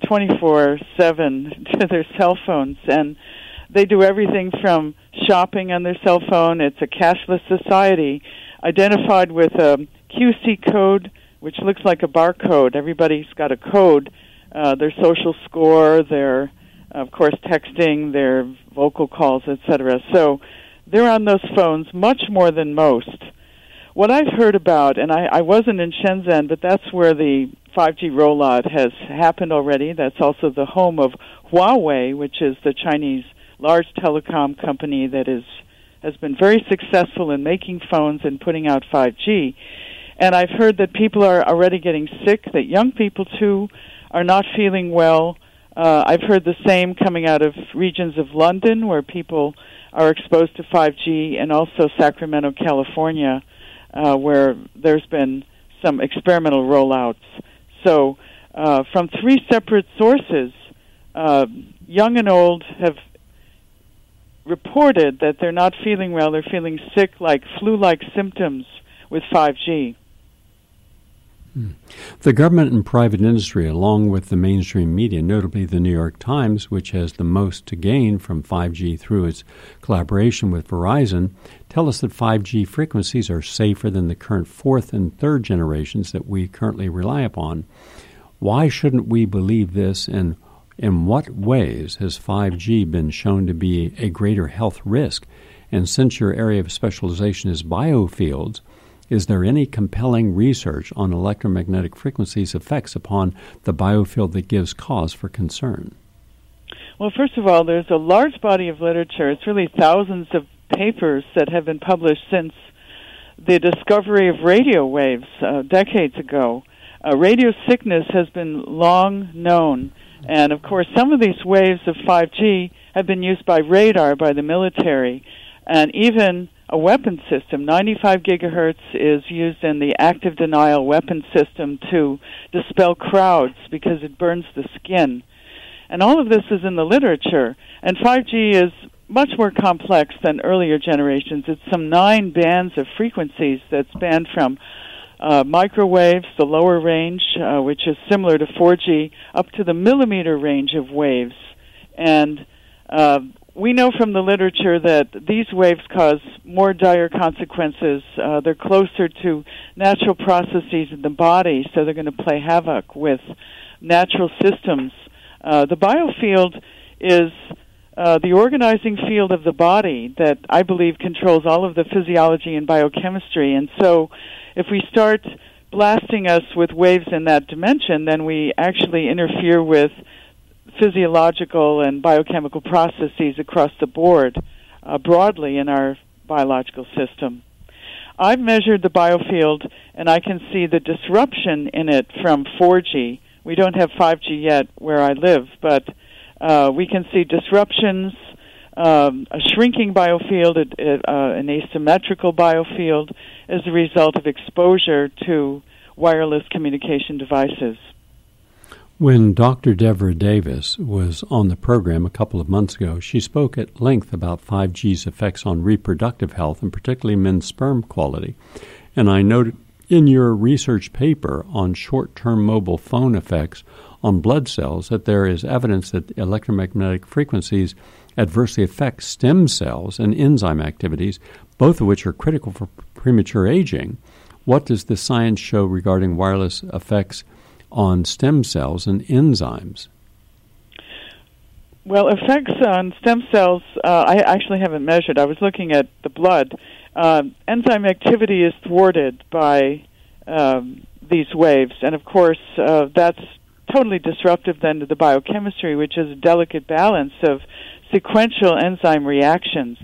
24/7 to their cell phones, and they do everything from shopping on their cell phone. It's a cashless society, identified with a QC code, which looks like a barcode. Everybody's got a code, their social score, their, of course, texting, their vocal calls, etc. So they're on those phones much more than most. What I've heard about, and I wasn't in Shenzhen, but that's where the 5G rollout has happened already. That's also the home of Huawei, which is the Chinese large telecom company that has been very successful in making phones and putting out 5G. And I've heard that people are already getting sick, that young people, too, are not feeling well. I've heard the same coming out of regions of London, where people are exposed to 5G, and also Sacramento, California, where there's been some experimental rollouts. So from 3 separate sources, young and old have reported that they're not feeling well. They're feeling sick, like flu-like symptoms with 5G. The government and private industry, along with the mainstream media, notably the New York Times, which has the most to gain from 5G through its collaboration with Verizon, tell us that 5G frequencies are safer than the current 4th and 3rd generations that we currently rely upon. Why shouldn't we believe this, and in what ways has 5G been shown to be a greater health risk? And since your area of specialization is biofields, is there any compelling research on electromagnetic frequencies' effects upon the biofield that gives cause for concern? Well, first of all, there's a large body of literature. It's really thousands of papers that have been published since the discovery of radio waves decades ago. Radio sickness has been long known. And, of course, some of these waves of 5G have been used by radar, by the military, and even a weapon system. 95 gigahertz is used in the active denial weapon system to dispel crowds because it burns the skin. And all of this is in the literature. And 5G is much more complex than earlier generations. It's some 9 bands of frequencies that span from microwaves, the lower range, which is similar to 4G, up to the millimeter range of waves. And we know from the literature that these waves cause more dire consequences. They're closer to natural processes in the body, so they're going to play havoc with natural systems. The biofield is the organizing field of the body that I believe controls all of the physiology and biochemistry. And so if we start blasting us with waves in that dimension, then we actually interfere with physiological and biochemical processes across the board, broadly in our biological system. I've measured the biofield, and I can see the disruption in it from 4G. We don't have 5G yet where I live, but we can see disruptions, a shrinking biofield, an asymmetrical biofield as a result of exposure to wireless communication devices. When Dr. Deborah Davis was on the program a couple of months ago, she spoke at length about 5G's effects on reproductive health, and particularly men's sperm quality. And I noted in your research paper on short-term mobile phone effects on blood cells that there is evidence that electromagnetic frequencies adversely affect stem cells and enzyme activities, both of which are critical for premature aging. What does the science show regarding wireless effects on stem cells and enzymes? Well, effects on stem cells, I actually haven't measured. I was looking at the blood. Enzyme activity is thwarted by these waves, and of course that's totally disruptive then to the biochemistry, which is a delicate balance of sequential enzyme reactions.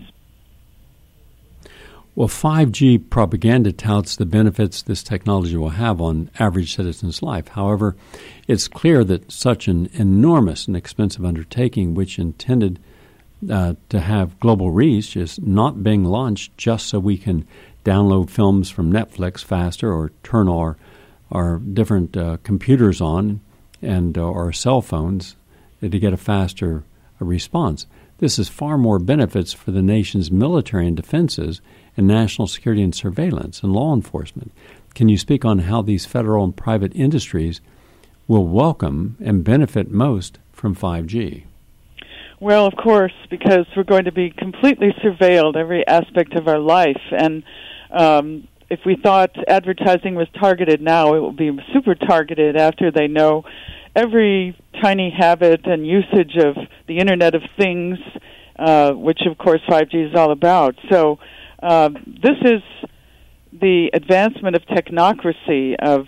Well, 5G propaganda touts the benefits this technology will have on average citizens' life. However, it's clear that such an enormous and expensive undertaking, which intended to have global reach, is not being launched just so we can download films from Netflix faster or turn our different computers on and our cell phones to get a faster response. This is far more benefits for the nation's military and defenses and national security and surveillance and law enforcement. Can you speak on how these federal and private industries will welcome and benefit most from 5G? Well, of course, because we're going to be completely surveilled every aspect of our life. And if we thought advertising was targeted now, it will be super targeted after they know every tiny habit and usage of the Internet of Things, which, of course, 5G is all about. So this is the advancement of technocracy, of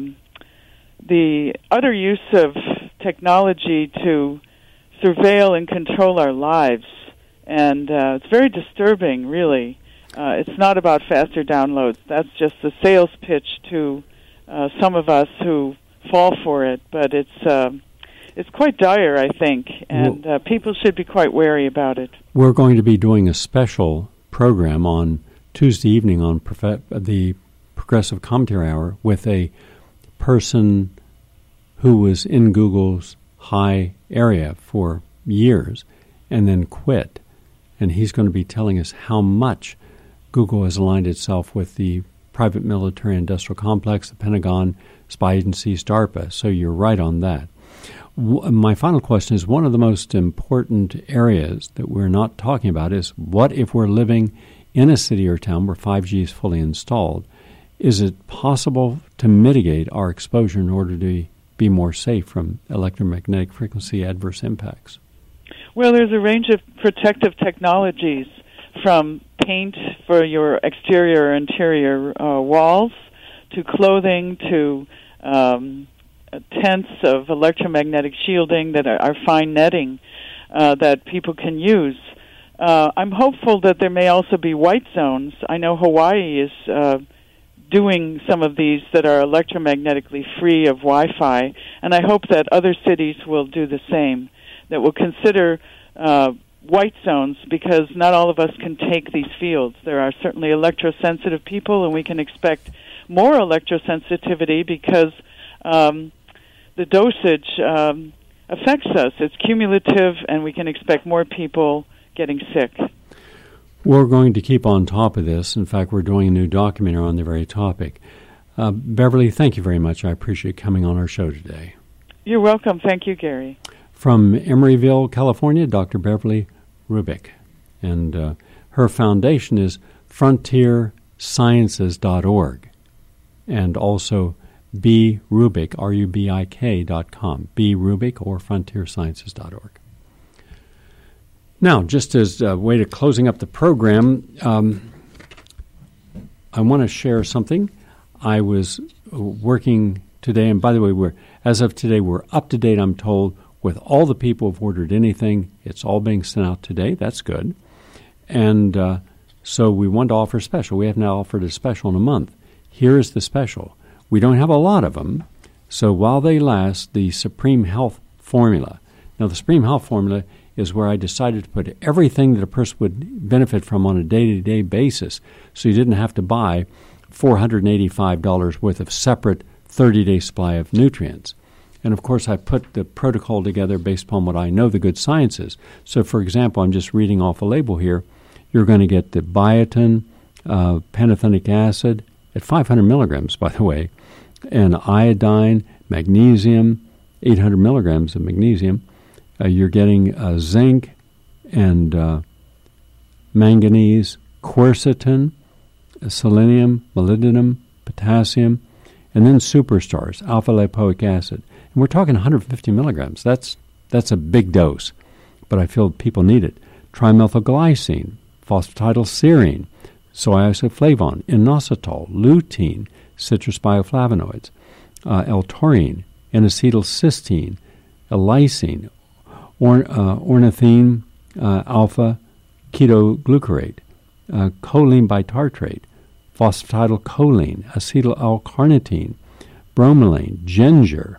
the utter use of technology to surveil and control our lives. And it's very disturbing, really. It's not about faster downloads. That's just the sales pitch to some of us who fall for it. But it's quite dire, I think, and people should be quite wary about it. We're going to be doing a special program on Tuesday evening on the Progressive Commentary Hour with a person who was in Google's high area for years and then quit. And he's going to be telling us how much Google has aligned itself with the private military industrial complex, the Pentagon, spy agencies, DARPA. So you're right on that. My final question is, one of the most important areas that we're not talking about is, what if we're living in a city or town where 5G is fully installed? Is it possible to mitigate our exposure in order to be more safe from electromagnetic frequency adverse impacts? Well, there's a range of protective technologies, from paint for your exterior or interior walls, to clothing, to tents of electromagnetic shielding that are fine netting that people can use. I'm hopeful that there may also be white zones. I know Hawaii is doing some of these that are electromagnetically free of Wi-Fi, and I hope that other cities will do the same, that will consider white zones, because not all of us can take these fields. There are certainly electrosensitive people, and we can expect more electrosensitivity because the dosage affects us. It's cumulative, and we can expect more people getting sick. We're going to keep on top of this. In fact, we're doing a new documentary on the very topic. Beverly, thank you very much. I appreciate coming on our show today. You're welcome. Thank you, Gary. From Emeryville, California, Dr. Beverly Rubik. And her foundation is frontiersciences.org, and also brubik, RUBIK.com, brubik or frontiersciences.org. Now, just as a way to closing up the program, I want to share something. I was working today, and by the way, as of today, we're up to date, I'm told, with all the people who've ordered anything. It's all being sent out today. That's good. And so we want to offer a special. We have now offered a special in a month. Here is the special. We don't have a lot of them, so while they last, the Supreme Health Formula. Now, the Supreme Health Formula is where I decided to put everything that a person would benefit from on a day-to-day basis, so you didn't have to buy $485 worth of separate 30-day supply of nutrients. And, of course, I put the protocol together based upon what I know the good science is. So, for example, I'm just reading off a label here. You're going to get the biotin, pantothenic acid, at 500 milligrams, by the way, and iodine, magnesium, 800 milligrams of magnesium. You're getting zinc and manganese, quercetin, selenium, molybdenum, potassium, and then superstars, alpha-lipoic acid. And we're talking 150 milligrams. That's a big dose, but I feel people need it. Trimethylglycine, phosphatidylserine, soy isoflavone, inositol, lutein, citrus bioflavonoids, L-taurine, N-acetylcysteine, lysine, ornithine alpha ketoglucarate, choline bitartrate, phosphatidylcholine, acetyl L-carnitine, bromelain, ginger,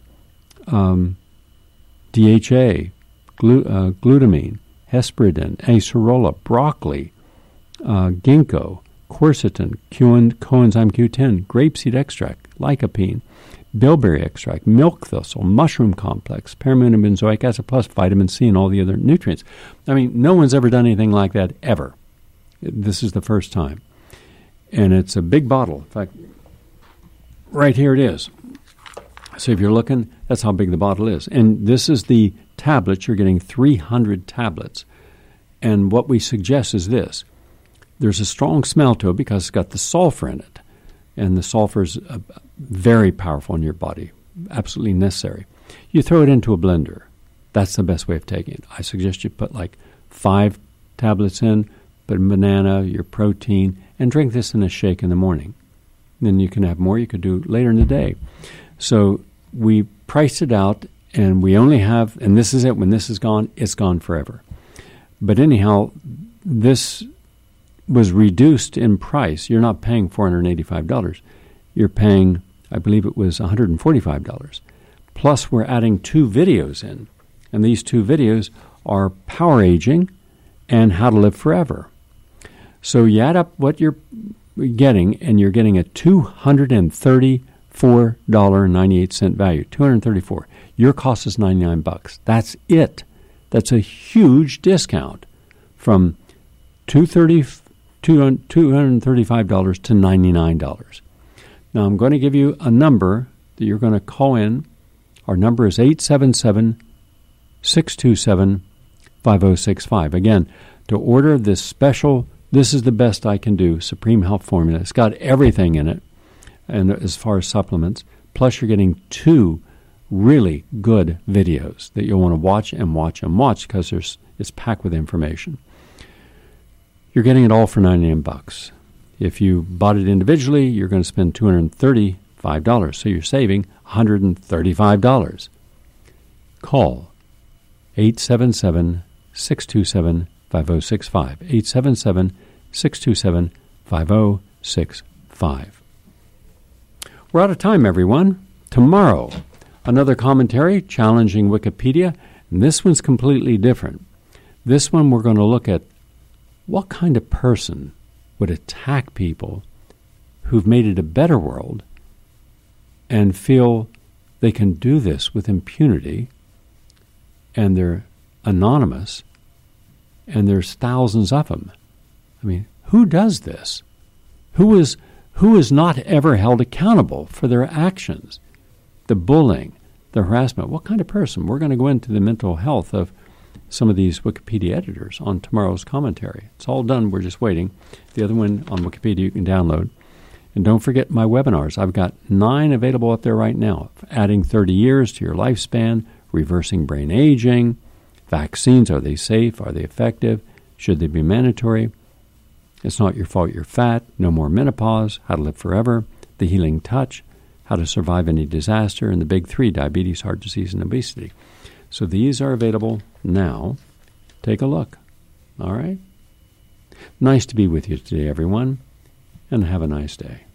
DHA, glutamine, hesperidin, acerola, broccoli, ginkgo, quercetin, coenzyme Q10, grapeseed extract, lycopene, bilberry extract, milk thistle, mushroom complex, paramount and benzoic acid, plus vitamin C and all the other nutrients. I mean, no one's ever done anything like that, ever. This is the first time. And it's a big bottle. In fact, right here it is. So if you're looking, that's how big the bottle is. And this is the tablets. You're getting 300 tablets. And what we suggest is this. There's a strong smell to it because it's got the sulfur in it. And the sulfur is very powerful in your body, absolutely necessary. You throw it into a blender. That's the best way of taking it. I suggest you put like 5 tablets in, put a banana, your protein, and drink this in a shake in the morning. Then you can have more. You could do later in the day. So we priced it out, and we only have, and this is it. When this is gone, it's gone forever. But anyhow, this was reduced in price. You're not paying $485. You're paying, I believe it was $145. Plus, we're adding 2 videos in. And these 2 videos are Power Aging and How to Live Forever. So you add up what you're getting, and you're getting a $234.98 value. $234. Your cost is $99. That's it. That's a huge discount from $235 to $99. Now, I'm going to give you a number that you're going to call in. Our number is 877-627-5065. Again, to order this special, this is the best I can do, Supreme Health Formula. It's got everything in it, and as far as supplements, plus you're getting 2 really good videos that you'll want to watch and watch and watch because it's packed with information. You're getting it all for $99. If you bought it individually, you're going to spend $235. So you're saving $135. Call 877-627-5065. 877-627-5065. We're out of time, everyone. Tomorrow, another commentary challenging Wikipedia. And this one's completely different. This one we're going to look at what kind of person would attack people who've made it a better world and feel they can do this with impunity, and they're anonymous, and there's thousands of them. I mean, who does this? Who is not ever held accountable for their actions? The bullying, the harassment. What kind of person? We're going to go into the mental health of some of these Wikipedia editors on tomorrow's commentary. It's all done. We're just waiting. The other one on Wikipedia you can download. And don't forget my webinars. I've got 9 available up there right now. Adding 30 years to your lifespan, reversing brain aging, vaccines, are they safe? Are they effective? Should they be mandatory? It's not your fault you're fat. No more menopause. How to live forever. The healing touch. How to survive any disaster. And the big 3, diabetes, heart disease, and obesity. So these are available now. Take a look. All right? Nice to be with you today, everyone, and have a nice day.